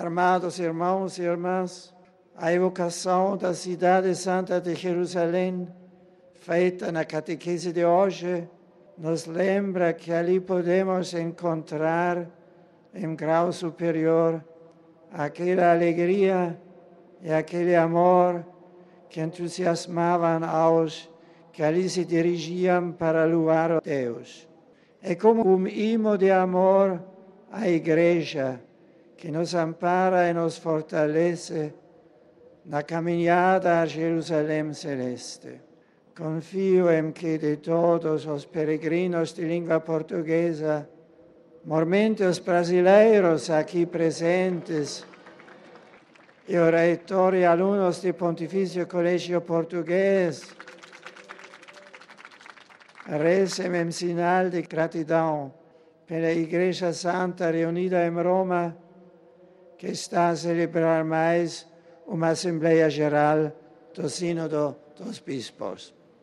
Amados irmãos e irmãs, a evocação da cidade santa de Jerusalém, feita na catequese de hoje, nos lembra que ali podemos encontrar, em grau superior, aquela alegria e aquele amor que entusiasmavam aos que ali se dirigiam para louvar a Deus. É como um imã de amor à Igreja, que nos ampara e nos fortalece na caminhada a Jerusalém celeste. Confio em que de todos os peregrinos de língua portuguesa, mormente os brasileiros aqui presentes, e os reitores e alunos do Pontifício Colégio Português, rezem em sinal de gratidão pela Igreja Santa reunida em Roma, que está a celebrar mais uma Assembleia Geral do Sínodo dos Bispos.